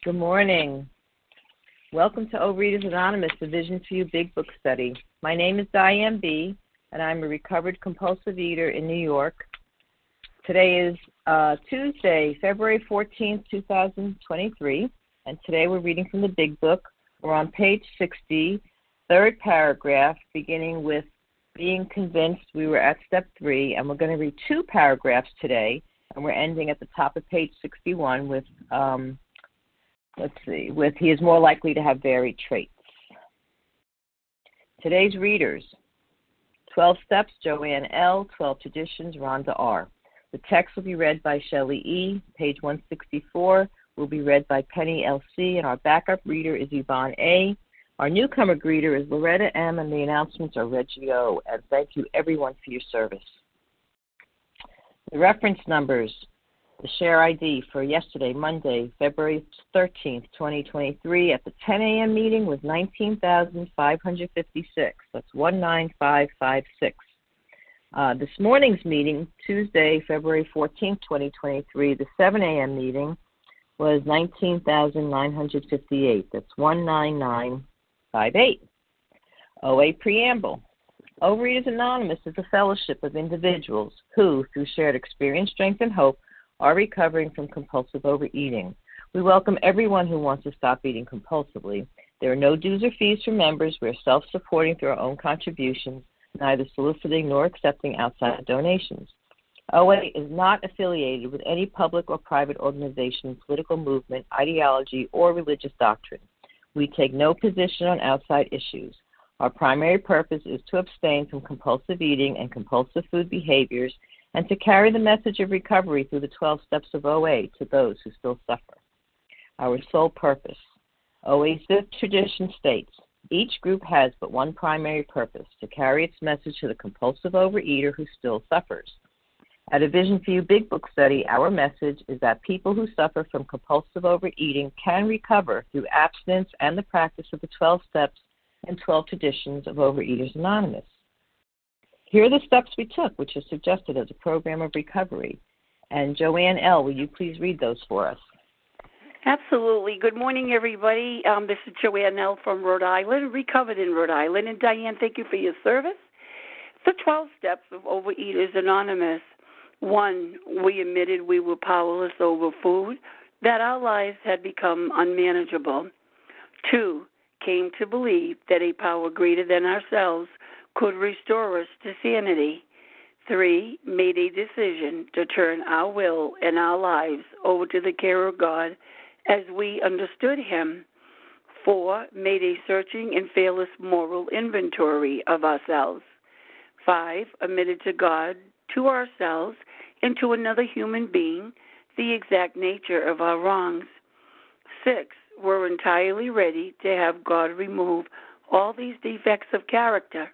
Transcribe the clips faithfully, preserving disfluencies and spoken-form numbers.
Good morning. Welcome to Overeaters Anonymous, the Vision for You Big Book Study. My name is Diane B., and I'm a recovered compulsive eater in New York. Today is uh, Tuesday, February fourteenth, twenty twenty-three, and today we're reading from the Big Book. We're on page sixty, third paragraph, beginning with being convinced. We were at step three, and we're going to read two paragraphs today, and we're ending at the top of page sixty-one with... Um, Let's see, with he is more likely to have varied traits. Today's readers, twelve Steps, Joanne L., twelve Traditions, Rhonda R. The text will be read by Shelley E., page one sixty-four, will be read by Penny L C, and our backup reader is Yvonne A. Our newcomer greeter is Loretta M., and the announcements are Reggie O., and thank you everyone for your service. The reference numbers. The share I D for yesterday, Monday, February thirteenth, twenty twenty-three, at the ten a.m. meeting was nineteen thousand five hundred fifty-six. That's one nine five five six. Uh, this morning's meeting, Tuesday, February fourteenth, twenty twenty-three, the seven a.m. meeting was nineteen thousand nine hundred fifty-eight. That's one nine nine five eight. O A Preamble. Overeaters Anonymous is a fellowship of individuals who, through shared experience, strength, and hope, are recovering from compulsive overeating. We welcome everyone who wants to stop eating compulsively. There are no dues or fees for members. We are self-supporting through our own contributions, neither soliciting nor accepting outside donations. O A is not affiliated with any public or private organization, political movement, ideology, or religious doctrine. We take no position on outside issues. Our primary purpose is to abstain from compulsive eating and compulsive food behaviors and to carry the message of recovery through the twelve steps of O A to those who still suffer. Our sole purpose. O A's fifth tradition states, each group has but one primary purpose, to carry its message to the compulsive overeater who still suffers. At a Vision for You Big Book Study, our message is that people who suffer from compulsive overeating can recover through abstinence and the practice of the twelve steps and twelve traditions of Overeaters Anonymous. Here are the steps we took, which is suggested as a program of recovery. And Joanne L., will you please read those for us? Absolutely. Good morning, everybody. Um, this is Joanne L. from Rhode Island, recovered in Rhode Island. And Diane, thank you for your service. The twelve steps of Overeaters Anonymous. One, we admitted we were powerless over food, that our lives had become unmanageable. Two, came to believe that a power greater than ourselves could restore us to sanity. Three, made a decision to turn our will and our lives over to the care of God as we understood Him. Four, made a searching and fearless moral inventory of ourselves. Five, admitted to God, to ourselves, and to another human being the exact nature of our wrongs. Six, were entirely ready to have God remove all these defects of character.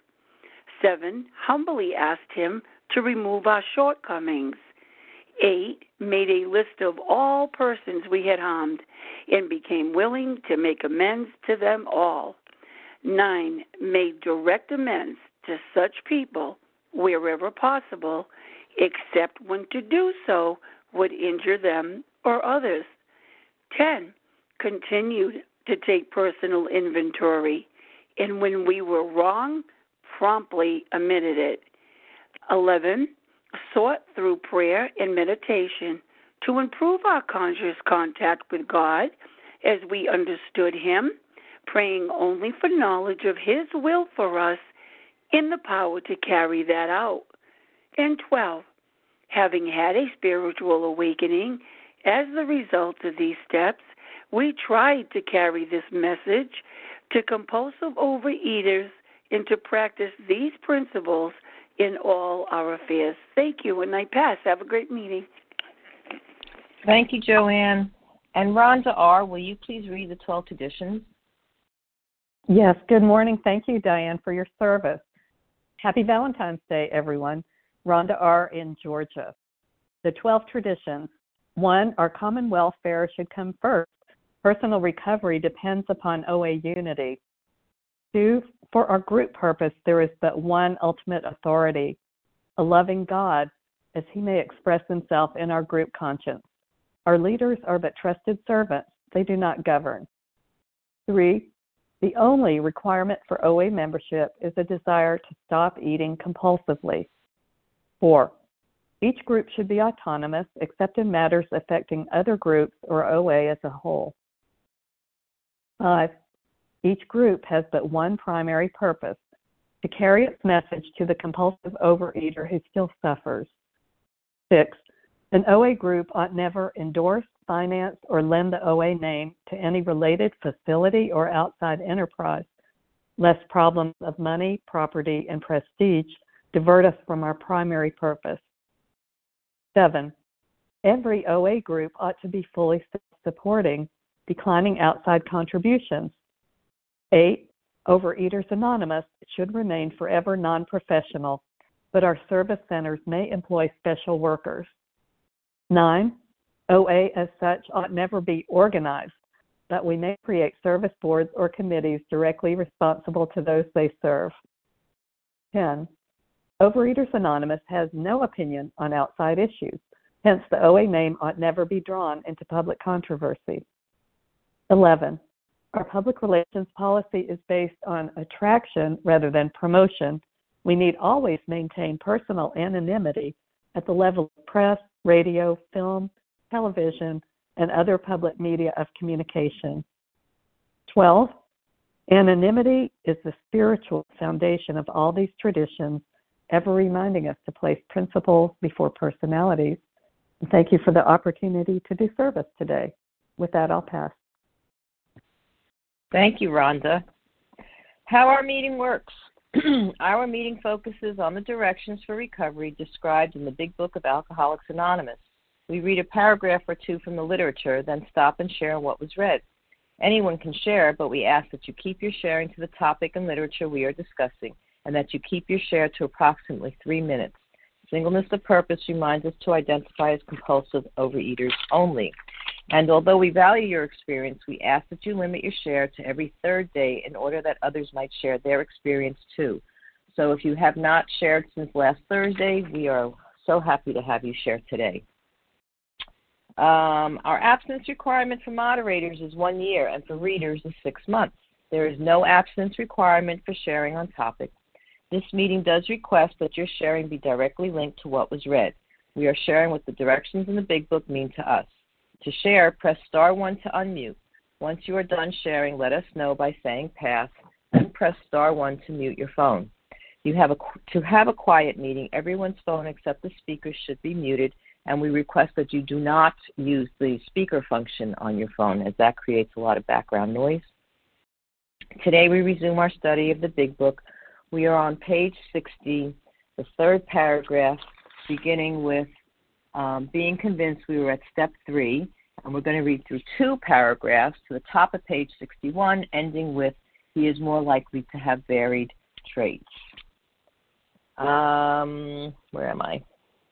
Seven, humbly asked Him to remove our shortcomings. Eight, made a list of all persons we had harmed and became willing to make amends to them all. Nine, made direct amends to such people wherever possible, except when to do so would injure them or others. Ten, continued to take personal inventory, and when we were wrong, promptly admitted it. Eleven, sought through prayer and meditation to improve our conscious contact with God as we understood Him, praying only for knowledge of His will for us and the power to carry that out. And twelve, having had a spiritual awakening as the result of these steps, we tried to carry this message to compulsive overeaters and to practice these principles in all our affairs. Thank you, and I pass. Have a great meeting. Thank you, Joanne. And Rhonda R., will you please read the twelve traditions? Yes, good morning. Thank you, Diane, for your service. Happy Valentine's Day, everyone. Rhonda R. in Georgia. The twelve traditions. One, our common welfare should come first. Personal recovery depends upon O A unity. Two, for our group purpose, there is but one ultimate authority, a loving God, as He may express Himself in our group conscience. Our leaders are but trusted servants they do not govern. Three, the only requirement for O A membership is a desire to stop eating compulsively. Four, each group should be autonomous except in matters affecting other groups or O A as a whole. Five, each group has but one primary purpose, to carry its message to the compulsive overeater who still suffers. Six, an O A group ought never endorse, finance, or lend the O A name to any related facility or outside enterprise, lest problems of money, property, and prestige divert us from our primary purpose. Seven, every O A group ought to be fully self-supporting, declining outside contributions. Eight, Overeaters Anonymous should remain forever non-professional, but our service centers may employ special workers. Nine, O A as such ought never be organized, but we may create service boards or committees directly responsible to those they serve. Ten, Overeaters Anonymous has no opinion on outside issues, hence the O A name ought never be drawn into public controversy. Eleven, our public relations policy is based on attraction rather than promotion. We need always maintain personal anonymity at the level of press, radio, film, television, and other public media of communication. Twelve, anonymity is the spiritual foundation of all these traditions, ever reminding us to place principles before personalities. And thank you for the opportunity to do service today. With that, I'll pass. Thank you, Rhonda. How our meeting works. Our meeting focuses on the directions for recovery described in the Big Book of Alcoholics Anonymous. We read a paragraph or two from the literature, then stop and share what was read. Anyone can share, but we ask that you keep your sharing to the topic and literature we are discussing, and that you keep your share to approximately three minutes. Singleness of purpose reminds us to identify as compulsive overeaters only. And although we value your experience, we ask that you limit your share to every third day in order that others might share their experience too. So if you have not shared since last Thursday, we are so happy to have you share today. Um, our abstinence requirement for moderators is one year, and for readers is six months. There is no abstinence requirement for sharing on topic. This meeting does request that your sharing be directly linked to what was read. We are sharing what the directions in the Big Book mean to us. To share, press star one to unmute. Once you are done sharing, let us know by saying pass, and press star one to mute your phone. You have a, to have a quiet meeting, everyone's phone except the speaker should be muted, and we request that you do not use the speaker function on your phone, as that creates a lot of background noise. Today we resume our study of the Big Book. We are on page sixty, the third paragraph, beginning with um, being convinced. We were at step three, and we're going to read through two paragraphs to the top of page sixty-one, ending with he is more likely to have varied traits. Um, where am I?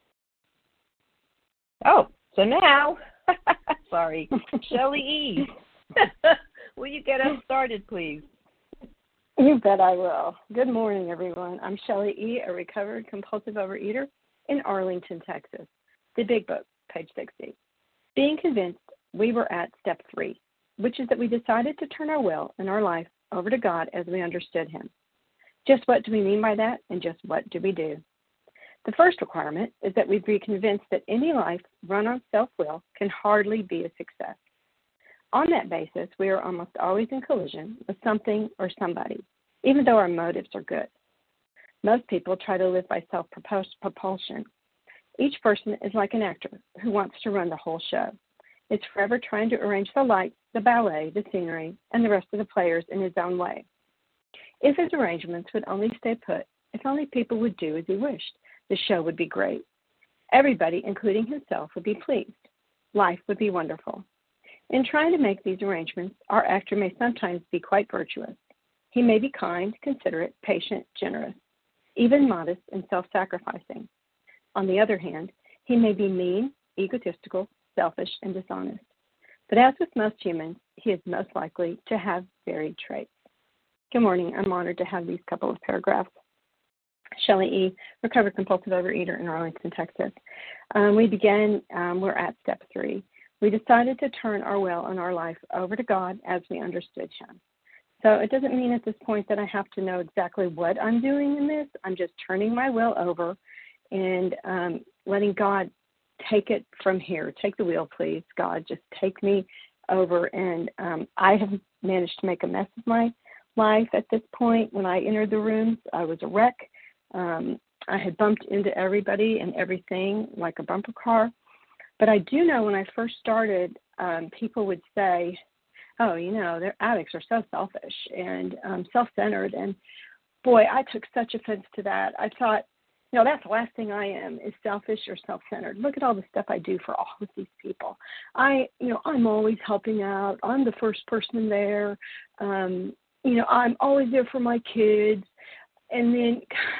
Oh, so now, sorry, Shelley E. Will you get us started, please? You bet I will. Good morning, everyone. I'm Shelley E., a recovered compulsive overeater in Arlington, Texas. The Big Book, page sixty. Being convinced, we were at step three, which is that we decided to turn our will and our life over to God as we understood Him. Just what do we mean by that, and just what do we do? The first requirement is that we be convinced that any life run on self-will can hardly be a success. On that basis, we are almost always in collision with something or somebody, even though our motives are good. Most people try to live by self-propulsion. Each person is like an actor who wants to run the whole show. It's forever trying to arrange the lights, the ballet, the scenery, and the rest of the players in his own way. If his arrangements would only stay put, if only people would do as he wished, the show would be great. Everybody, including himself, would be pleased. Life would be wonderful. In trying to make these arrangements, our actor may sometimes be quite virtuous. He may be kind, considerate, patient, generous, even modest and self-sacrificing. On the other hand, he may be mean, egotistical, selfish, and dishonest. But as with most humans, he is most likely to have varied traits. Good morning. I'm honored to have these couple of paragraphs. Shelley E., recovered compulsive overeater in Arlington, Texas. Um, we begin, um, we're at step three. We decided to turn our will and our life over to God as we understood Him. So it doesn't mean at this point that I have to know exactly what I'm doing in this. I'm just turning my will over and um, letting God take it from here. Take the wheel, please, God. Just take me over. And um, I have managed to make a mess of my life at this point. When I entered the rooms, I was a wreck. Um, I had bumped into everybody and everything like a bumper car. But I do know when I first started, um, people would say, oh, you know, their addicts are so selfish and um, self-centered. And, boy, I took such offense to that. I thought, you know, that's the last thing I am is selfish or self-centered. Look at all the stuff I do for all of these people. I, you know, I'm always helping out. I'm the first person there. Um, you know, I'm always there for my kids. And then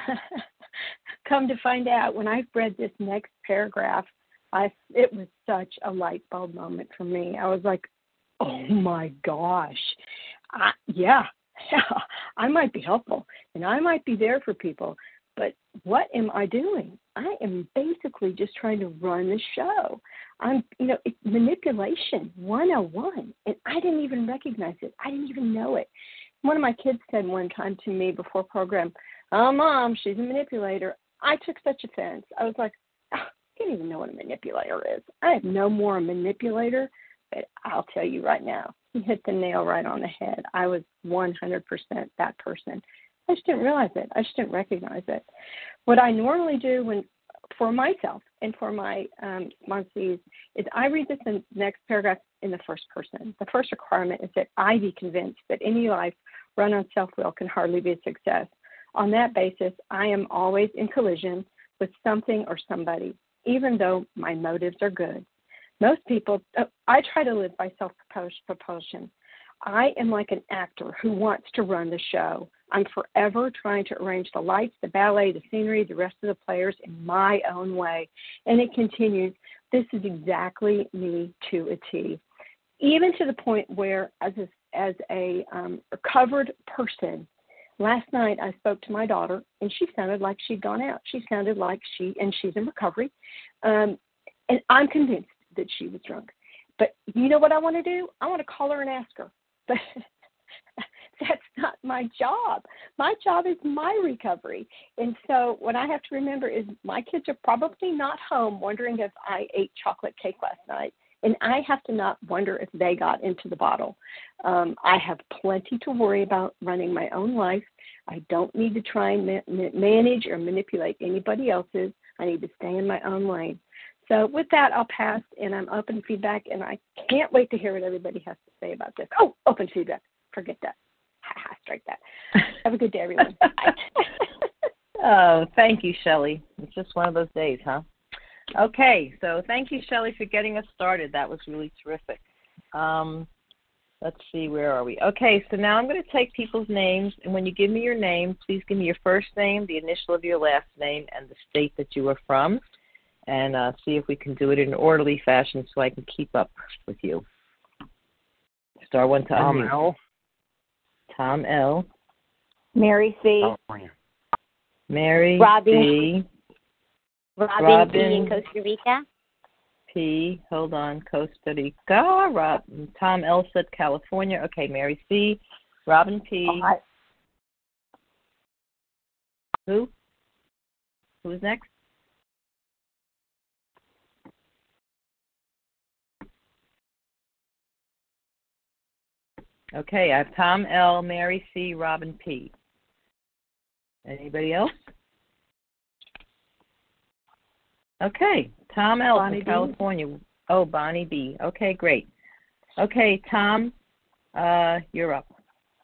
come to find out, when I read this next paragraph, I, it was such a light bulb moment for me. I was like, oh, my gosh. I, yeah, yeah, I might be helpful, and I might be there for people. But what am I doing? I am basically just trying to run the show. I'm, you know, it's manipulation one oh one, and I didn't even recognize it. I didn't even know it. One of my kids said one time to me before program, oh, Mom, she's a manipulator. I took such offense. I was like, oh, I don't even know what a manipulator is. I am no more a manipulator, but I'll tell you right now, he hit the nail right on the head. I was one hundred percent that person. I just didn't realize it. I just didn't recognize it. What I normally do when, for myself and for my um, sponsees is I read this in the next paragraph in the first person. The first requirement is that I be convinced that any life run on self-will can hardly be a success. On that basis, I am always in collision with something or somebody, even though my motives are good. Most people, uh, I try to live by self-propulsion. I am like an actor who wants to run the show. I'm forever trying to arrange the lights, the ballet, the scenery, the rest of the players in my own way. And it continues. This is exactly me to a T. Even to the point where, as a, as a um, recovered person, last night I spoke to my daughter, and she sounded like she'd gone out. She sounded like she, and she's in recovery, um, and I'm convinced that she was drunk. But you know what I want to do? I want to call her and ask her. But that's not my job. My job is my recovery. And so what I have to remember is my kids are probably not home wondering if I ate chocolate cake last night. And I have to not wonder if they got into the bottle. Um, I have plenty to worry about running my own life. I don't need to try and ma- manage or manipulate anybody else's. I need to stay in my own lane. So with that, I'll pass, and I'm open to feedback, and I can't wait to hear what everybody has to say about this. Oh, open feedback. Forget that. Ha ha, strike that. Have a good day, everyone. Bye. Oh, thank you, Shelley. It's just one of those days, huh? Okay, so thank you, Shelley, for getting us started. That was really terrific. Um, let's see, where are we? Okay, so now I'm going to take people's names, and when you give me your name, please give me your first name, the initial of your last name, and the state that you are from, and uh, see if we can do it in an orderly fashion so I can keep up with you. Star one to Tom unmute. L. Tom L. Mary C. California. Mary Robin. C. Robin, Robin P. in Costa Rica. P. Hold on, Costa Rica. Rob, Tom L. said California. Okay, Mary C. Robin P. Ohio. Who? Who's next? Okay, I have Tom L., Mary C., Robin P. Anybody else? Okay, Tom L. Bonnie from B. California. Oh, Bonnie B. Okay, great. Okay, Tom, uh, you're up.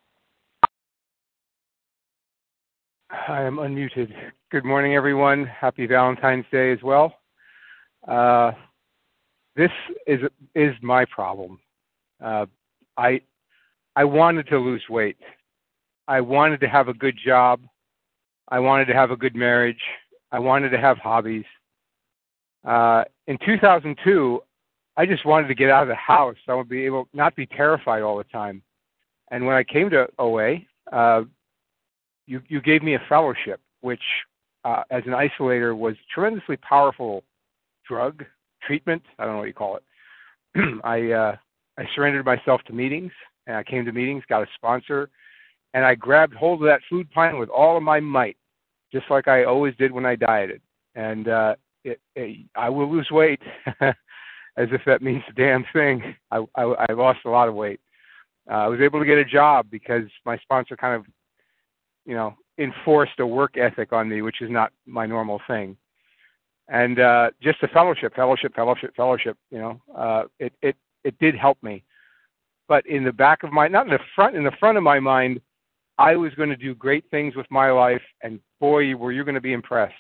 I am unmuted. Good morning, everyone. Happy Valentine's Day as well. Uh, this is is my problem. Uh, I I wanted to lose weight. I wanted to have a good job. I wanted to have a good marriage. I wanted to have hobbies. Uh, in two thousand two, I just wanted to get out of the house. I would be able not be terrified all the time. And when I came to O A, uh, you you gave me a fellowship, which uh, as an isolator was tremendously powerful drug treatment. I don't know what you call it. I uh, I surrendered myself to meetings, and I came to meetings, got a sponsor, and I grabbed hold of that food plan with all of my might, just like I always did when I dieted. And uh, it, it, I will lose weight, as if that means a damn thing. I, I, I lost a lot of weight. Uh, I was able to get a job because my sponsor kind of, you know, enforced a work ethic on me, which is not my normal thing. And uh, just a fellowship, fellowship, fellowship, fellowship, you know, uh, it, it, it did help me. But in the back of my, not in the front, in the front of my mind, I was going to do great things with my life, and boy, were you going to be impressed.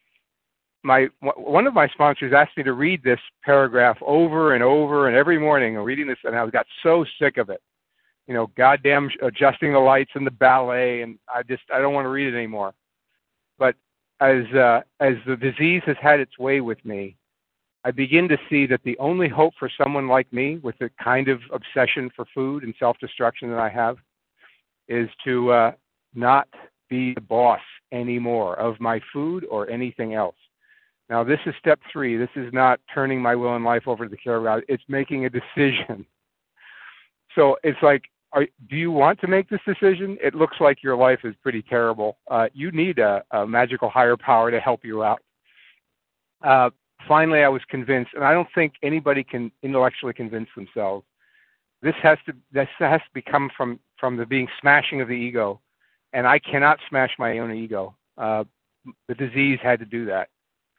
My one of my sponsors asked me to read this paragraph over and over and every morning, and reading this, and I got so sick of it. You know, goddamn adjusting the lights and the ballet, and I just I don't want to read it anymore. But as uh, as the disease has had its way with me, I begin to see that the only hope for someone like me with the kind of obsession for food and self-destruction that I have is to uh, not be the boss anymore of my food or anything else. Now, this is step three. This is not turning my will and life over to the care of God. It's making a decision. So it's like, are, do you want to make this decision? It looks like your life is pretty terrible. Uh, you need a, a magical higher power to help you out. Uh, finally, I was convinced, and I don't think anybody can intellectually convince themselves. This has to this has to become from, from the being smashing of the ego, and I cannot smash my own ego. Uh, the disease had to do that.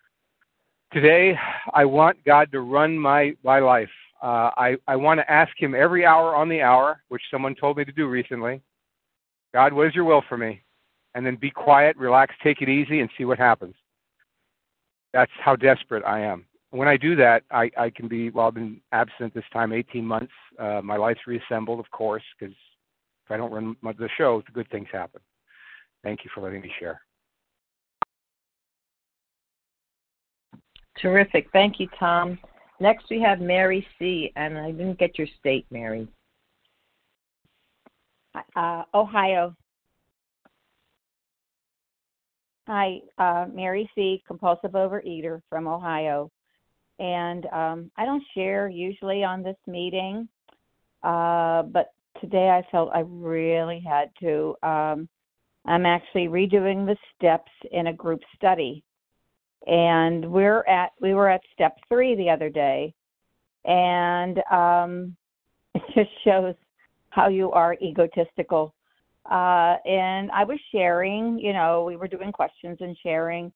Today, I want God to run my, my life. Uh, I, I want to ask him every hour on the hour, which someone told me to do recently, God, what is your will for me? And then be quiet, relax, take it easy, and see what happens. That's how desperate I am. When I do that, I, I can be, well, I've been absent this time eighteen months. Uh, my life's reassembled, of course, because if I don't run the show, the good things happen. Thank you for letting me share. Terrific. Thank you, Tom. Next, we have Mary C., and I didn't get your state, Mary. Uh, Ohio. Hi, uh, Mary C., compulsive overeater from Ohio. And um, I don't share usually on this meeting, uh, but today I felt I really had to. Um, I'm actually redoing the steps in a group study. And we're at we were at step three the other day, and um, it just shows how you are egotistical. Uh, and I was sharing, you know, we were doing questions and sharing,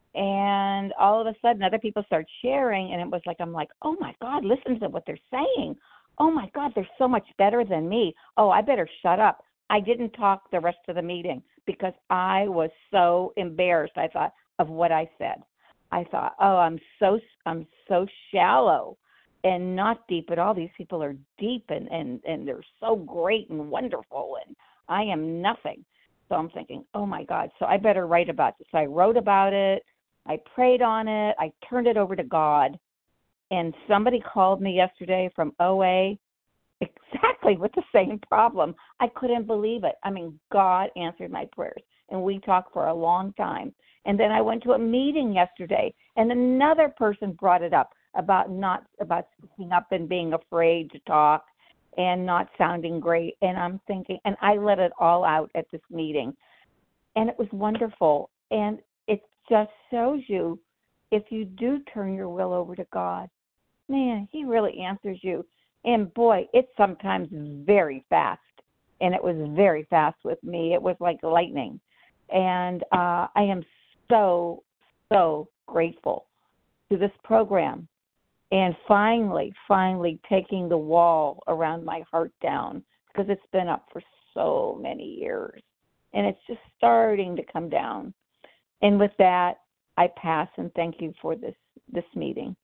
and all of a sudden other people start sharing, and it was like, I'm like, oh my God, listen to what they're saying. Oh my God, they're so much better than me. Oh, I better shut up. I didn't talk the rest of the meeting because I was so embarrassed, I thought, of what I said. I thought, oh, I'm so I'm so shallow and not deep at all. These people are deep and, and, and they're so great and wonderful, and I am nothing. So I'm thinking, oh, my God, so I better write about this. So I wrote about it. I prayed on it. I turned it over to God. And somebody called me yesterday from O A exactly with the same problem. I couldn't believe it. I mean, God answered my prayers, and we talked for a long time. And then I went to a meeting yesterday, and another person brought it up about not about speaking up and being afraid to talk and not sounding great. And I'm thinking, and I let it all out at this meeting, and it was wonderful. And it just shows you, if you do turn your will over to God, man, he really answers you. And boy, it's sometimes very fast, and it was very fast with me. It was like lightning. And uh, I am so, so grateful to this program, and finally, finally taking the wall around my heart down, because it's been up for so many years, and it's just starting to come down. And with that, I pass, and thank you for this, this meeting.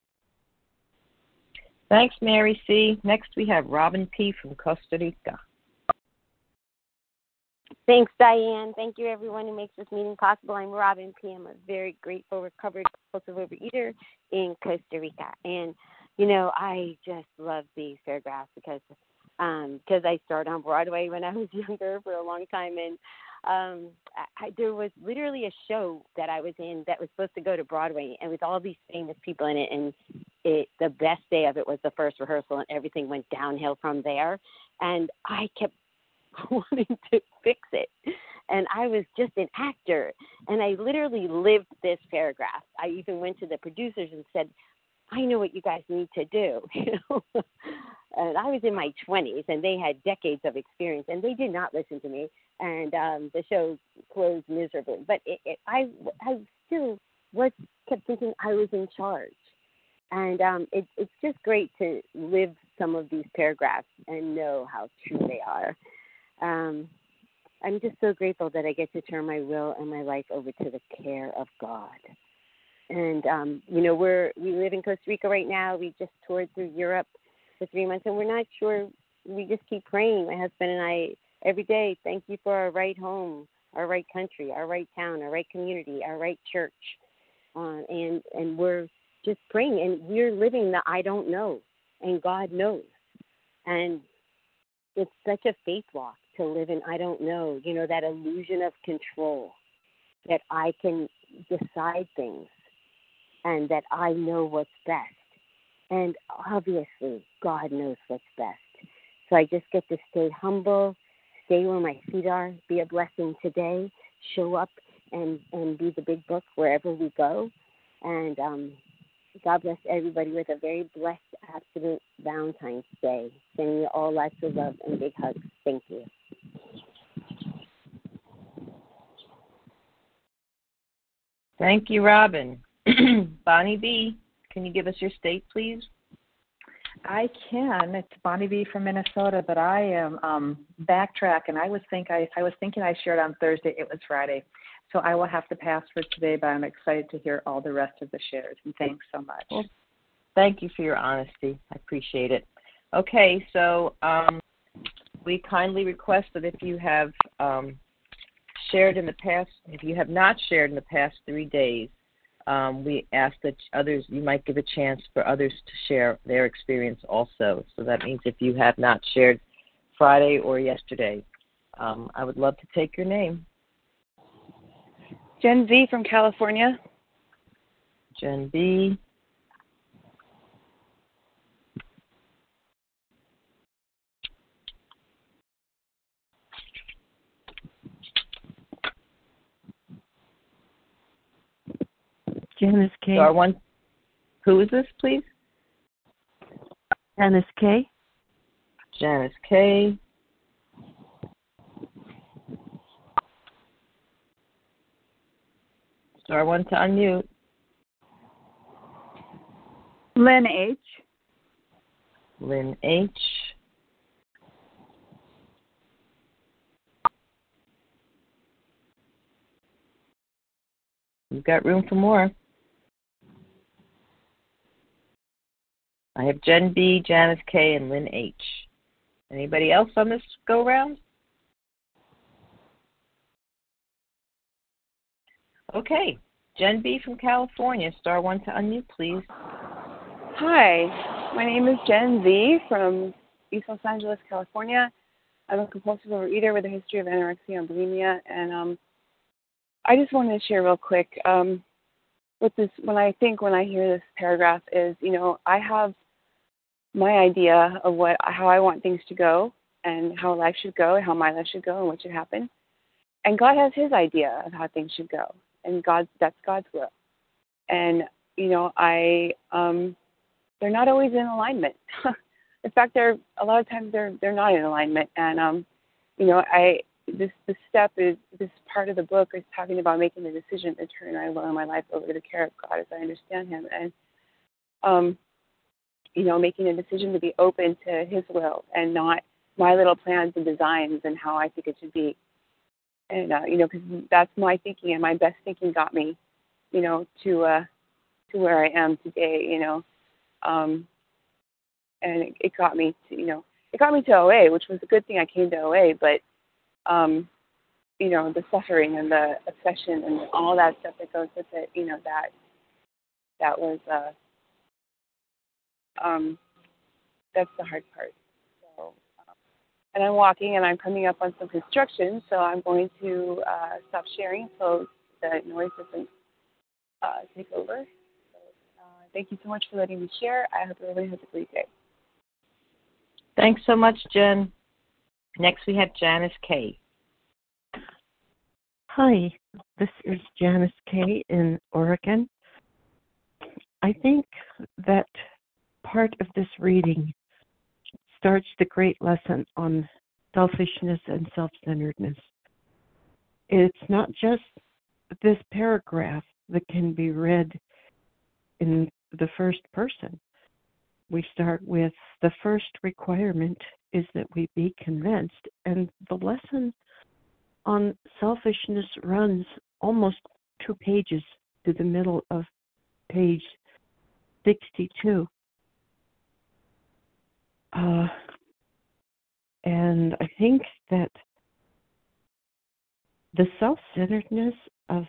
Thanks, Mary C. Next, we have Robin P. from Costa Rica. Thanks, Diane. Thank you, everyone who makes this meeting possible. I'm Robin P. I'm a very grateful, recovered compulsive overeater in Costa Rica. And, you know, I just love these paragraphs because um, because I started on Broadway when I was younger for a long time. And um, I, there was literally a show that I was in that was supposed to go to Broadway, and with all these famous people in it. And it, the best day of it was the first rehearsal, and everything went downhill from there. And I kept wanting to fix it. And I was just an actor. And I literally lived this paragraph. I even went to the producers and said, I know what you guys need to do. You know? And I was in my twenties, and they had decades of experience, and they did not listen to me. And um, the show closed miserably. But it, it, I, I still was kept thinking I was in charge. And um, it, it's just great to live some of these paragraphs and know how true they are. Um, I'm just so grateful that I get to turn my will and my life over to the care of God. And, um, you know, we're, we live in Costa Rica right now. We just toured through Europe for three months, and we're not sure. We just keep praying, my husband and I, every day. Thank you for our right home, our right country, our right town, our right community, our right church. Uh, and, and we're just praying, and we're living the I don't know, and God knows. And it's such a faith walk to live in I don't know, you know, that illusion of control, that I can decide things and that I know what's best. And obviously, God knows what's best. So I just get to stay humble, stay where my feet are, be a blessing today, show up and, and be the big book wherever we go. And um, God bless everybody with a very blessed, absolute Valentine's Day. Sending you all lots of love and big hugs. Thank you. Thank you, Robin. Bonnie B., can you give us your state, please? I can. It's Bonnie B. from Minnesota, but I am um, backtracking. I was think I, I was thinking I shared on Thursday. It was Friday, so I will have to pass for today. But I'm excited to hear all the rest of the shares. And thanks so much. Well, thank you for your honesty. I appreciate it. Okay, so um, we kindly request that if you have um, shared in the past, if you have not shared in the past three days, um, we ask that others, you might give a chance for others to share their experience also. So that means if you have not shared Friday or yesterday, um, I would love to take your name. Jen V. from California. Jen B. Janice K. Star one. Who is this, please? Janice K. Janice K. Star one to unmute. Lynn H. Lynn H. You've got room for more. I have Jen B., Janice K., and Lynn H. Anybody else on this go-round? Okay. Jen B. from California. Star one to unmute, please. Hi. My name is Jen Z. from East Los Angeles, California. I'm a compulsive overeater with a history of anorexia and bulimia, and um, I just wanted to share real quick um, with this. When I think, when I hear this paragraph, is you know I have my idea of what how I want things to go and how life should go and how my life should go and what should happen, and God has His idea of how things should go, and God that's God's will, and you know I um, they're not always in alignment. In fact, they're a lot of times they're they're not in alignment, and um, you know I. This this step is this part of the book is talking about making the decision to turn my will and my life over to the care of God as I understand Him, and um, you know, making a decision to be open to His will and not my little plans and designs and how I think it should be, and uh, you know, because that's my thinking and my best thinking got me, you know, to uh, to where I am today, you know, um, and it, it got me to you know it got me to O A, which was a good thing I came to O A, but Um, you know, the suffering and the obsession and all that stuff that goes with it, you know, that that was, uh, um, that's the hard part. So, um, and I'm walking and I'm coming up on some construction, so I'm going to uh, stop sharing so the noise doesn't uh, take over. So, uh, thank you so much for letting me share. I hope everybody has a great day. Thanks so much, Jen. Next, we have Janice K. Hi, this is Janice K. in Oregon. I think that part of this reading starts the great lesson on selfishness and self-centeredness. It's not just this paragraph that can be read in the first person. We start with the first requirement is that we be convinced, and the lesson on selfishness runs almost two pages to the middle of page sixty-two. Uh, and I think that the self-centeredness of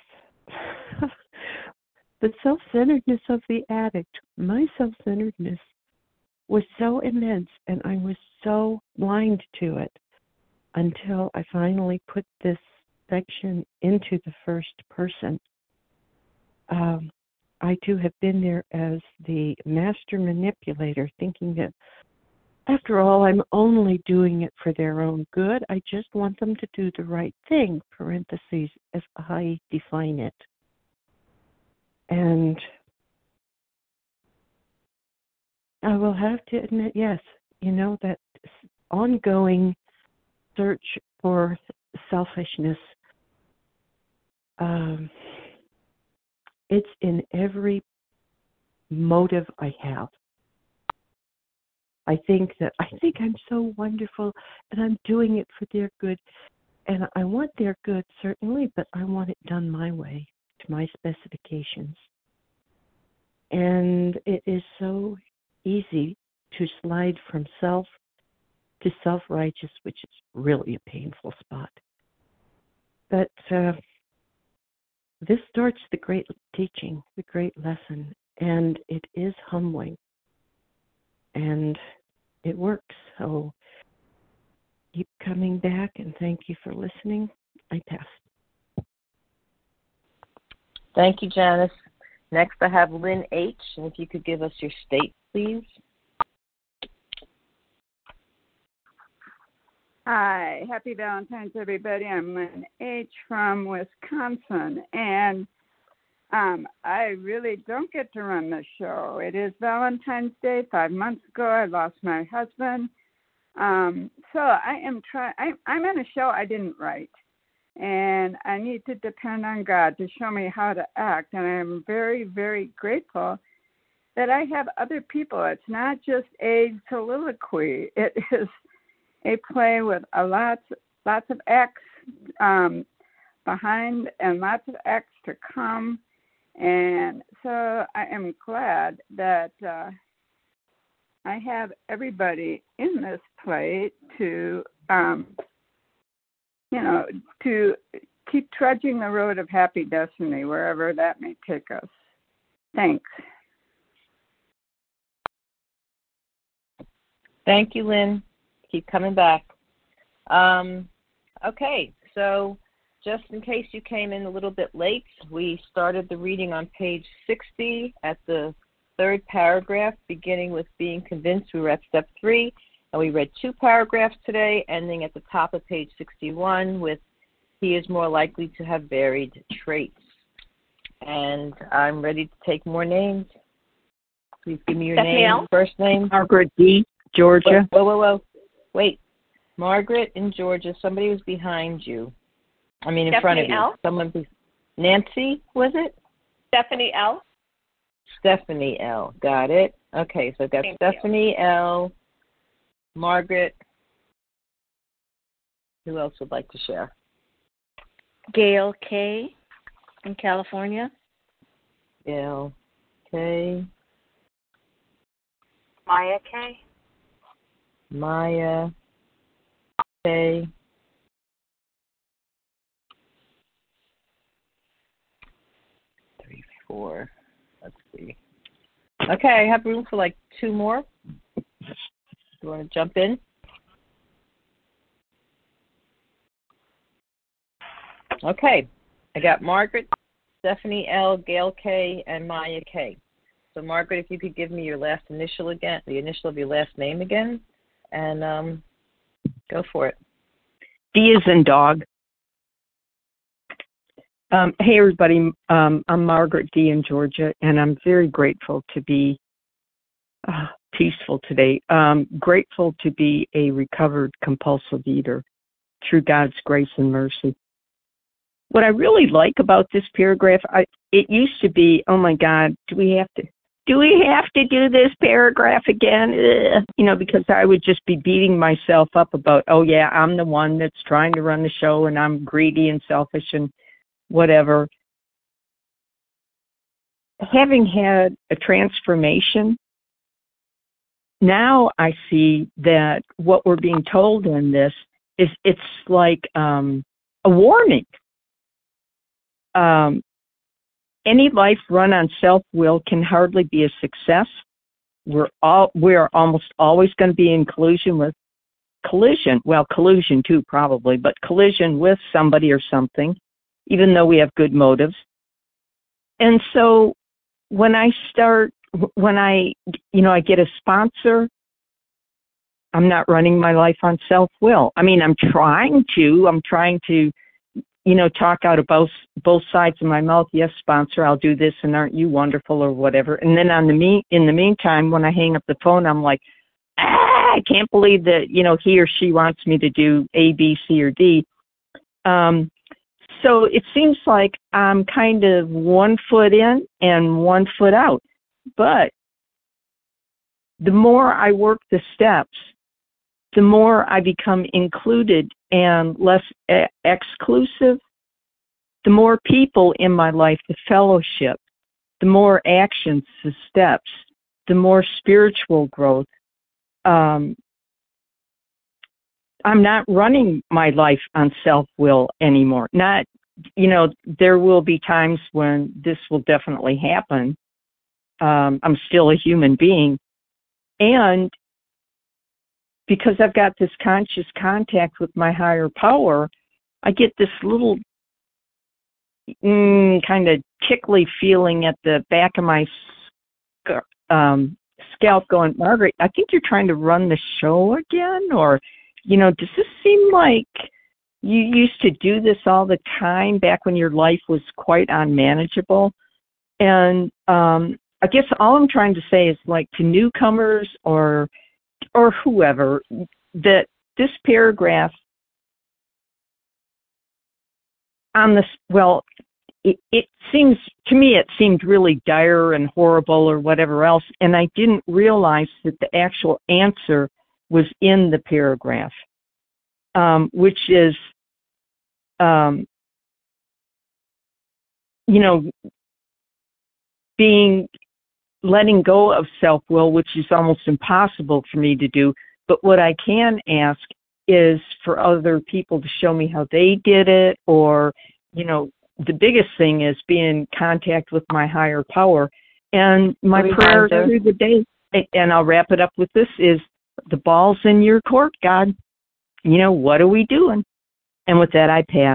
the self-centeredness of the addict, my self-centeredness was so immense, and I was so blind to it until I finally put this section into the first person. Um, I too have been there as the master manipulator, thinking that after all, I'm only doing it for their own good. I just want them to do the right thing, parentheses, as I define it. And I will have to admit, yes, you know, that ongoing search for selfishness, um, it's in every motive I have. I think that I think I'm so wonderful and I'm doing it for their good. And I want their good, certainly, but I want it done my way, to my specifications. And it is so easy to slide from self to self-righteous, which is really a painful spot. But uh, this starts the great teaching, the great lesson, and it is humbling. And it works. So keep coming back, and thank you for listening. I pass. Thank you, Janice. Next, I have Lynn H. And if you could give us your state, please. Hi, happy Valentine's, everybody. I'm Lynn H. from Wisconsin, and um, I really don't get to run the show. It is Valentine's Day. Five months ago, I lost my husband. Um, so I am trying. I'm in a show I didn't write, and I need to depend on God to show me how to act. And I'm very, very grateful that I have other people. It's not just a soliloquy. It is a play with a lots, lots of acts um, behind and lots of acts to come. And so I am glad that uh, I have everybody in this play to, um, you know, to keep trudging the road of happy destiny, wherever that may take us. Thanks. Thank you, Lynn. Keep coming back. Um, okay, so just in case you came in a little bit late, we started the reading on page sixty at the third paragraph, beginning with being convinced. We were at step three, and we read two paragraphs today, ending at the top of page sixty-one with he is more likely to have varied traits. And I'm ready to take more names. Please give me your Stephanie name, L. first name. Margaret D., Georgia. Whoa, whoa, whoa. Wait. Margaret in Georgia. Somebody was behind you. I mean, in Stephanie front of you. L. Someone. Be- Nancy, was it? Stephanie L. Stephanie L. Got it. Okay, so I've got Thank Stephanie you. L. Margaret. Who else would like to share? Gail K. in California. Gail K. Maya K. Maya K. Three, four. Let's see. Okay, I have room for like two more. You want to jump in? Okay, I got Margaret, Stephanie L, Gail K, and Maya K. So, Margaret, if you could give me your last initial again, the initial of your last name again, and um, go for it. D is in dog. Um, hey, everybody. Um, I'm Margaret D. in Georgia, and I'm very grateful to be uh, peaceful today. Um, grateful to be a recovered compulsive eater through God's grace and mercy. What I really like about this paragraph, I, it used to be, oh my God, do we have to, do we have to do this paragraph again? Ugh. You know, because I would just be beating myself up about, oh yeah, I'm the one that's trying to run the show and I'm greedy and selfish and whatever. Having had a transformation, now I see that what we're being told in this is it's like um, a warning. Um, any life run on self-will can hardly be a success. We're all we are almost always going to be in collusion with collision. Well, collusion too, probably, but collision with somebody or something, even though we have good motives. And so, when I start, when I, you know, I get a sponsor, I'm not running my life on self-will. I mean, I'm trying to. I'm trying to. You know, talk out of both both sides of my mouth. Yes, sponsor, I'll do this, and aren't you wonderful, or whatever. And then on the me in the meantime, when I hang up the phone, I'm like, ah, I can't believe that you know he or she wants me to do A, B, C, or D. Um, so it seems like I'm kind of one foot in and one foot out. But the more I work the steps, the more I become included and less e- exclusive, the more people in my life, the fellowship, the more actions, the steps, the more spiritual growth. Um, I'm not running my life on self-will anymore. Not, you know, there will be times when this will definitely happen. Um, I'm still a human being. And because I've got this conscious contact with my higher power, I get this little mm, kind of tickly feeling at the back of my um, scalp going, Margaret, I think you're trying to run the show again? Or, you know, does this seem like you used to do this all the time back when your life was quite unmanageable? And um, I guess all I'm trying to say is, like, to newcomers or or whoever, that this paragraph on this, well, it, it seems, to me, it seemed really dire and horrible or whatever else, and I didn't realize that the actual answer was in the paragraph, um, which is, um, you know, being, letting go of self-will, which is almost impossible for me to do. But what I can ask is for other people to show me how they did it, or, you know, the biggest thing is be in contact with my higher power. And my prayer through the day, and I'll wrap it up with this, is the ball's in your court, God. You know, what are we doing? And with that, I pass.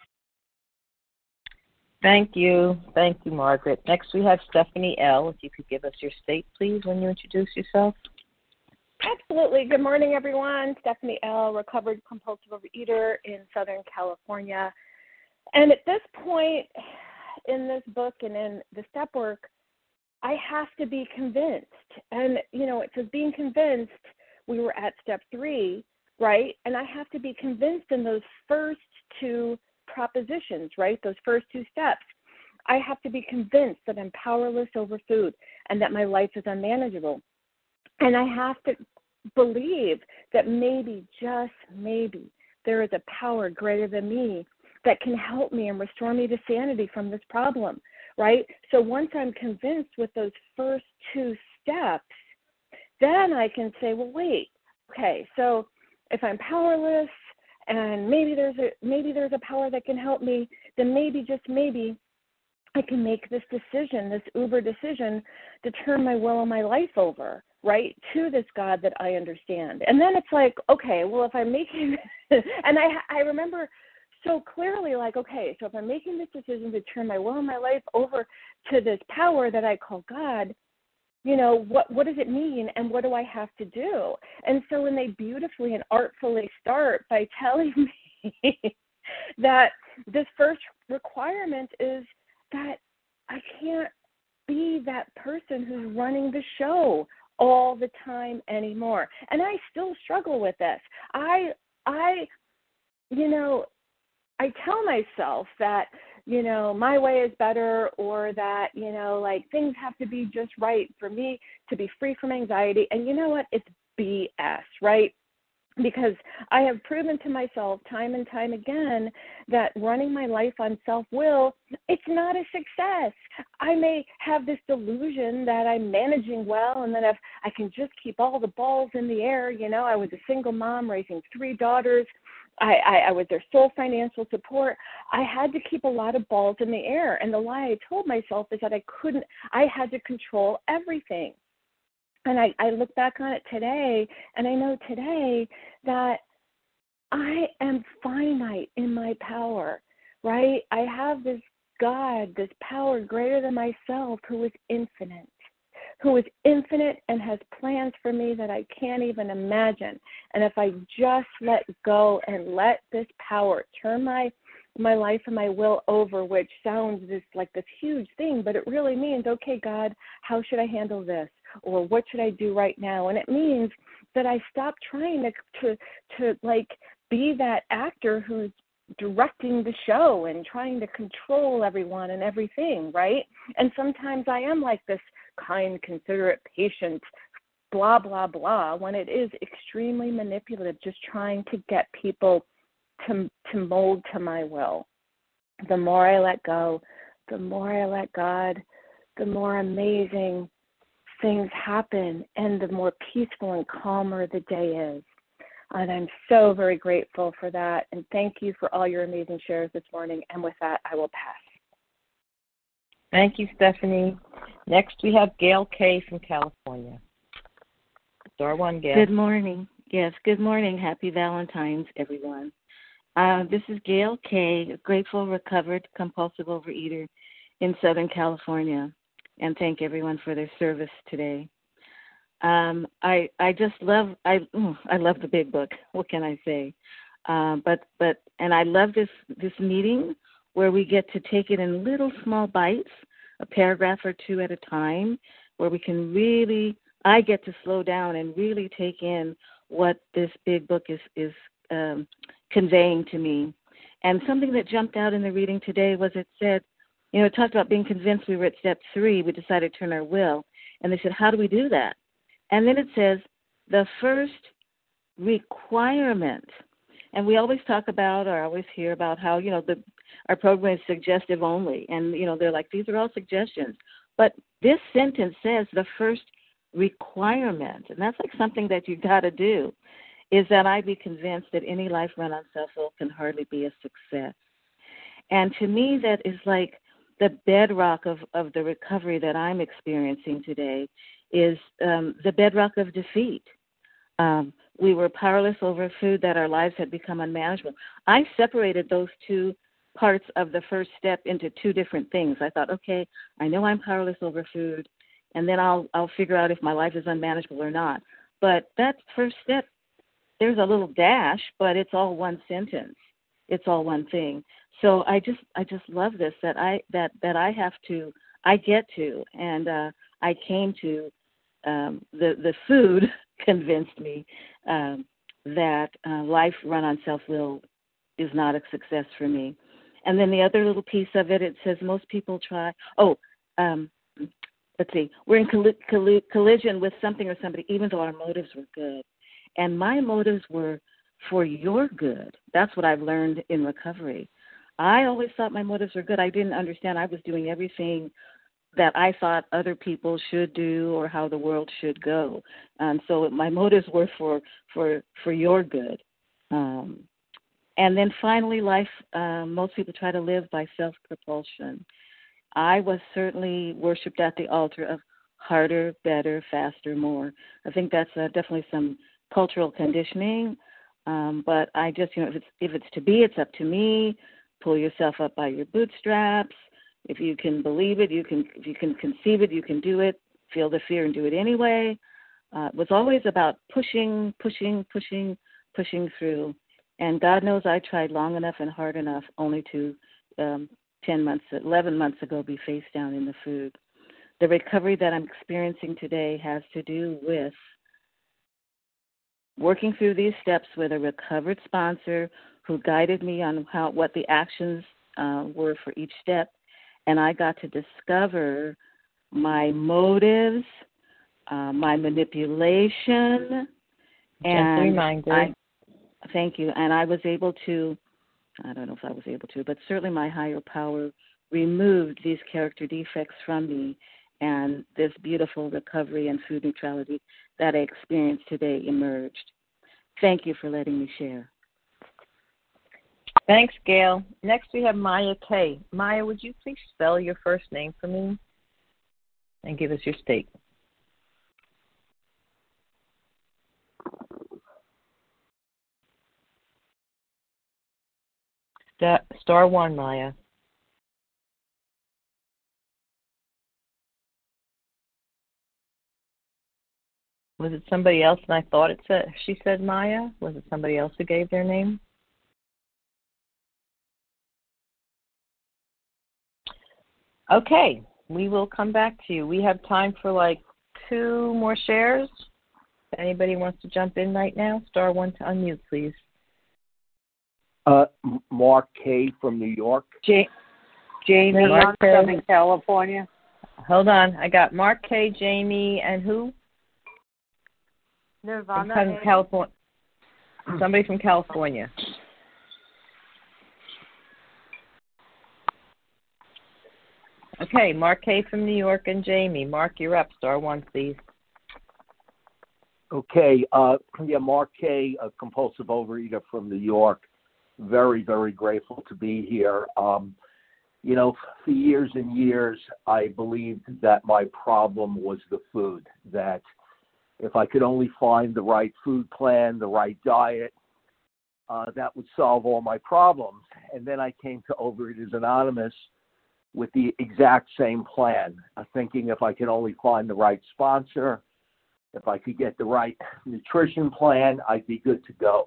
Thank you. Thank you, Margaret. Next, we have Stephanie L. If you could give us your state, please, when you introduce yourself. Absolutely. Good morning, everyone. Stephanie L., recovered compulsive overeater in Southern California. And at this point in this book and in the step work, I have to be convinced. And, you know, it says being convinced, we were at step three, right? And I have to be convinced in those first two propositions, right? Those first two steps. I have to be convinced that I'm powerless over food and that my life is unmanageable. And I have to believe that maybe, just maybe, there is a power greater than me that can help me and restore me to sanity from this problem, right? So once I'm convinced with those first two steps, then I can say, well, wait, okay, so if I'm powerless, and maybe there's a maybe there's a power that can help me, then maybe, just maybe, I can make this decision, this uber decision, to turn my will and my life over, right, to this God that I understand. And then it's like, okay, well, if I'm making, and I I remember so clearly, like, okay, so if I'm making this decision to turn my will and my life over to this power that I call God, you know, what what does it mean and what do I have to do? And so when they beautifully and artfully start by telling me that this first requirement is that I can't be that person who's running the show all the time anymore. And I still struggle with this. I I you know, I tell myself that, you know, my way is better, or that, you know, like things have to be just right for me to be free from anxiety. And you know what? It's B S, right? Because I have proven to myself time and time again that running my life on self-will, it's not a success. I may have this delusion that I'm managing well and that if I can just keep all the balls in the air, you know, I was a single mom raising three daughters. I, I, I was their sole financial support. I had to keep a lot of balls in the air. And the lie I told myself is that I couldn't, I had to control everything. And I, I look back on it today, and I know today that I am finite in my power, right? I have this God, this power greater than myself, who is infinite, who is infinite and has plans for me that I can't even imagine. And if I just let go and let this power turn my my life and my will over, which sounds this like this huge thing, but it really means, okay, God, how should I handle this? Or what should I do right now? And it means that I stop trying to to to like be that actor who's directing the show and trying to control everyone and everything, right? And sometimes I am like this kind, considerate, patient, blah, blah, blah, when it is extremely manipulative, just trying to get people to to mold to my will. The more I let go, the more I let God, the more amazing things happen and the more peaceful and calmer the day is. And I'm so very grateful for that. And thank you for all your amazing shares this morning. And with that, I will pass. Thank you, Stephanie. Next, we have Gail K. from California. Star one, Gail. Good morning. Yes, good morning. Happy Valentine's, everyone. Uh, this is Gail K., a grateful, recovered, compulsive overeater in Southern California. And thank everyone for their service today. Um, I I just love I oh, I love the big book. What can I say? Uh, but but and I love this this meeting where we get to take it in little small bites, a paragraph or two at a time, where we can really I get to slow down and really take in what this big book is is um, conveying to me. And something that jumped out in the reading today was it said, you know, it talked about being convinced. We were at step three. We decided to turn our will. And they said, how do we do that? And then it says, the first requirement. And we always talk about or always hear about how, you know, the our program is suggestive only. And, you know, they're like, these are all suggestions. But this sentence says the first requirement, and that's like something that you've got to do, is that I be convinced that any life run on self-will can hardly be a success. And to me, that is like the bedrock of, of the recovery that I'm experiencing today is um, the bedrock of defeat. Um, we were powerless over food, that our lives had become unmanageable. I separated those two parts of the first step into two different things. I thought, okay, I know I'm powerless over food, and then I'll I'll figure out if my life is unmanageable or not. But that first step, there's a little dash, but it's all one sentence. It's all one thing. So I just I just love this, that I that, that I have to I get to and uh, I came to um, the the food convinced me um, that uh, life run on self-will is not a success for me. And then the other little piece of it, it says most people try. Oh, um, let's see. We're in colli- colli- collision with something or somebody, even though our motives were good. And my motives were for your good. That's what I've learned in recovery. I always thought my motives were good. I didn't understand I was doing everything that I thought other people should do or how the world should go. And so my motives were for for, for your good. Um, and then finally, life, uh, most people try to live by self-propulsion. I was certainly worshipped at the altar of harder, better, faster, more. I think that's uh, definitely some cultural conditioning. Um, but I just, you know, if it's, if it's to be, it's up to me. Pull yourself up by your bootstraps. If you can believe it, you can. If you can conceive it, you can do it. feel the fear and do it anyway. Uh, it was always about pushing, pushing, pushing, pushing through. And God knows I tried long enough and hard enough only to um, ten months, eleven months ago be face down in the food. The recovery that I'm experiencing today has to do with working through these steps with a recovered sponsor who guided me on how what the actions uh, were for each step, and I got to discover my motives, uh, my manipulation, and reminded. I, thank you. And I was able to, I don't know if I was able to, but certainly my higher power removed these character defects from me, and this beautiful recovery and food neutrality that I experienced today emerged. Thank you for letting me share. Thanks, Gail. Next we have Maya K. Maya, would you please spell your first name for me and give us your state? Star, star one, Maya. Was it somebody else and I thought it said she said Maya? Was it somebody else who gave their name? Okay, we will come back to you. We have time for like two more shares. If anybody wants to jump in right now, star one to unmute, please. Uh, Mark K. from New York. J- Jamie Mark from Southern California. Hold on, I got Mark K., Jamie, and who? Nirvana. From California. Somebody from California. Okay, Mark K. from New York and Jamie. Mark, you're up. Star one, please. Okay. Uh, yeah, Mark K., a compulsive overeater from New York. Very, very grateful to be here. Um, you know, for years and years, I believed that my problem was the food, that if I could only find the right food plan, the right diet, uh, that would solve all my problems. And then I came to Overeaters Anonymous with the exact same plan, uh, thinking if I could only find the right sponsor, if I could get the right nutrition plan, I'd be good to go.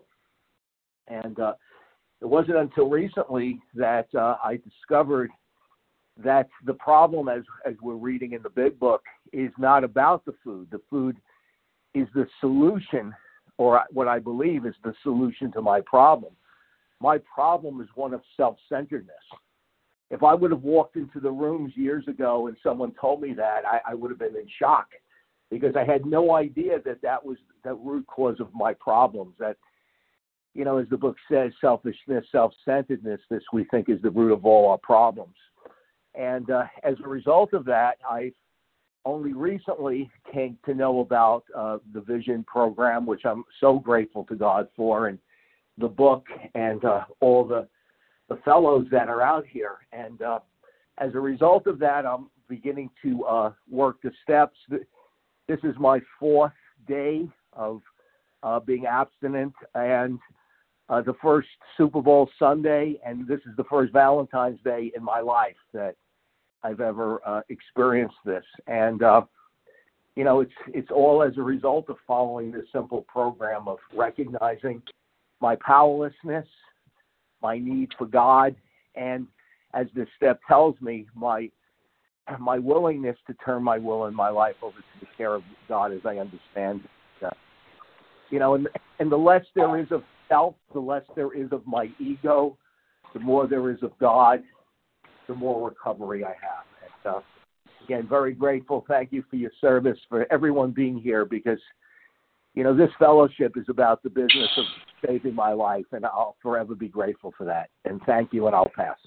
And uh, it wasn't until recently that uh, I discovered that the problem, as as we're reading in the big book, is not about the food. The food is the solution, or what I believe is the solution to my problem. My problem is one of self-centeredness. If I would have walked into the rooms years ago and someone told me that, I, I would have been in shock, because I had no idea that that was the root cause of my problems. That, you know, as the book says, selfishness, self-centeredness, this we think is the root of all our problems. And uh, as a result of that, I only recently came to know about uh, the Vision program, which I'm so grateful to God for, and the book and uh, all the, the fellows that are out here. And uh, as a result of that, I'm beginning to uh, work the steps. This is my fourth day of uh, being abstinent, and uh, the first Super Bowl Sunday, and this is the first Valentine's Day in my life that I've ever uh, experienced this. And, uh, you know, it's it's all as a result of following this simple program of recognizing my powerlessness, my need for God, and as this step tells me, my my willingness to turn my will and my life over to the care of God as I understand it. Uh, you know, and, and the less there is of self, the less there is of my ego, the more there is of God, the more recovery I have. And, uh, again, very grateful. Thank you for your service, for everyone being here, because, you know, this fellowship is about the business of saving my life, and I'll forever be grateful for that. And thank you, and I'll pass.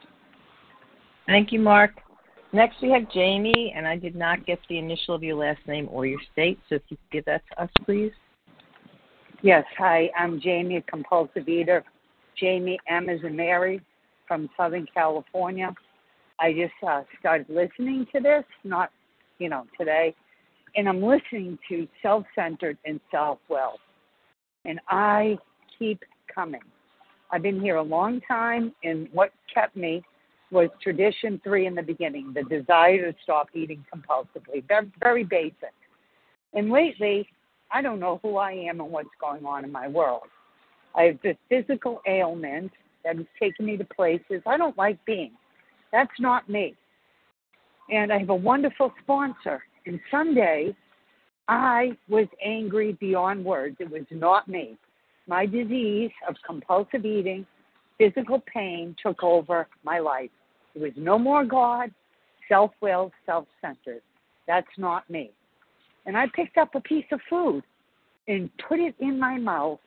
Thank you, Mark. Next, we have Jamie, and I did not get the initial of your last name or your state, so if you could give that to us, please. Yes, hi, I'm Jamie, a compulsive eater. Jamie M. as in Mary from Southern California. I just uh, started listening to this, not, you know, today, and I'm listening to self-centered and self-will, and I keep coming. I've been here a long time, and what kept me was tradition three in the beginning, the desire to stop eating compulsively. Very, very basic. And lately, I don't know who I am and what's going on in my world. I have this physical ailment that has taken me to places I don't like being. That's not me. And I have a wonderful sponsor. And someday, I was angry beyond words. It was not me. My disease of compulsive eating, physical pain took over my life. It was no more God, self-willed, self-centered. That's not me. And I picked up a piece of food and put it in my mouth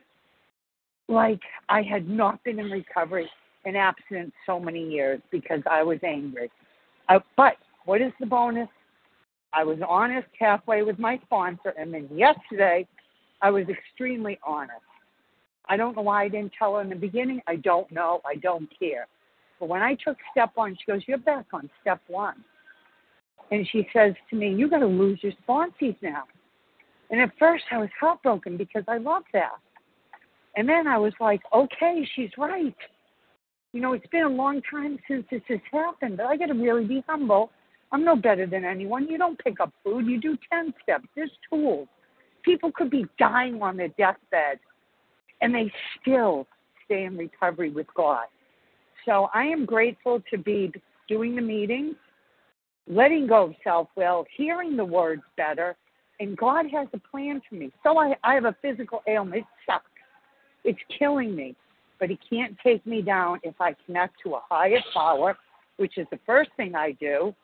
like I had not been in recovery and abstinence so many years because I was angry. Uh, but what is the bonus? I was honest halfway with my sponsor, and then yesterday I was extremely honest. I don't know why I didn't tell her in the beginning. I don't know. I don't care. But when I took step one, she goes, you're back on step one. And she says to me, you're going to lose your sponsees now. And at first I was heartbroken because I love that. And then I was like, okay, she's right. You know, it's been a long time since this has happened, but I got to really be humble. I'm no better than anyone. You don't pick up food. You do ten steps. There's tools. People could be dying on their deathbed, and they still stay in recovery with God. So I am grateful to be doing the meetings, letting go of self-will, hearing the words better, and God has a plan for me. So I, I have a physical ailment. It sucks. It's killing me. But He can't take me down if I connect to a higher power, which is the first thing I do,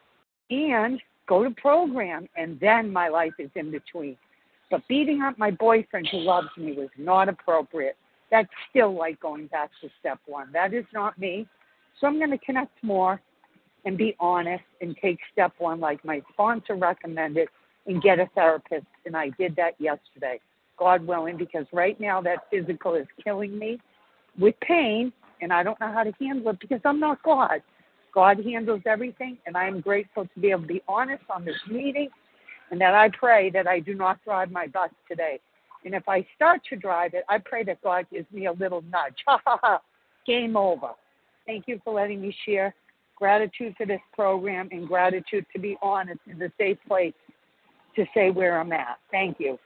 and go to program, and then my life is in between. But beating up my boyfriend who loves me was not appropriate. That's still like going back to step one. That is not me. So I'm going to connect more and be honest and take step one like my sponsor recommended and get a therapist. And I did that yesterday, God willing, because right now that physical is killing me with pain, and I don't know how to handle it because I'm not God. God handles everything, and I am grateful to be able to be honest on this meeting, and that I pray that I do not drive my bus today. And if I start to drive it, I pray that God gives me a little nudge. Ha, ha, ha. Game over. Thank you for letting me share. Gratitude for this program and gratitude to be honest in a safe place to say where I'm at. Thank you.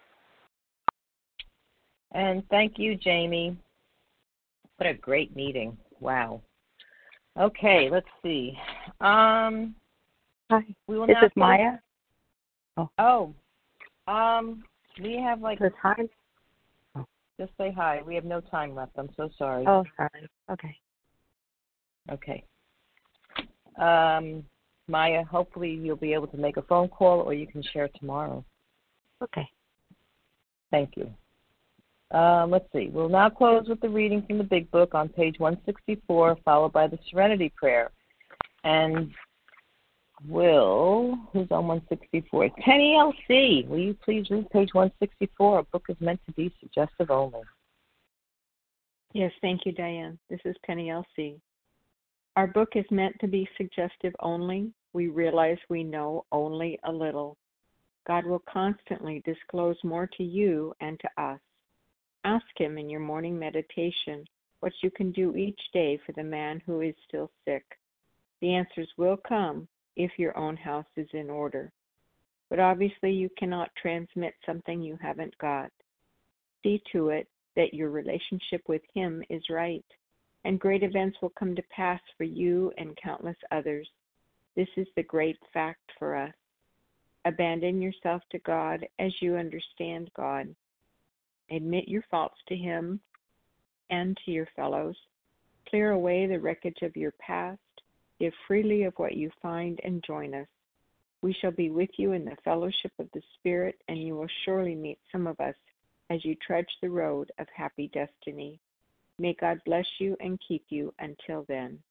And thank you, Jamie. What a great meeting. Wow. Okay, let's see. Um, Hi, we will this now is Maya. Oh. oh, um, we have like This time? Oh. Just say hi. We have no time left. I'm so sorry. Oh, sorry. Okay. Okay. Um, Maya, hopefully you'll be able to make a phone call or you can share tomorrow. Okay. Thank you. Um, let's see. We'll now close with the reading from the Big Book on page one sixty-four, followed by the Serenity Prayer. And Will, who's on one sixty-four? Penny L C, will you please read page one sixty-four? A book is meant to be suggestive only. Yes, thank you, Diane. This is Penny L C. Our book is meant to be suggestive only. We realize we know only a little. God will constantly disclose more to you and to us. Ask Him in your morning meditation what you can do each day for the man who is still sick. The answers will come if your own house is in order. But obviously you cannot transmit something you haven't got. See to it that your relationship with Him is right, and great events will come to pass for you and countless others. This is the great fact for us. Abandon yourself to God as you understand God. Admit your faults to Him and to your fellows. Clear away the wreckage of your past. Give freely of what you find and join us. We shall be with you in the fellowship of the Spirit, and you will surely meet some of us as you trudge the road of happy destiny. May God bless you and keep you until then.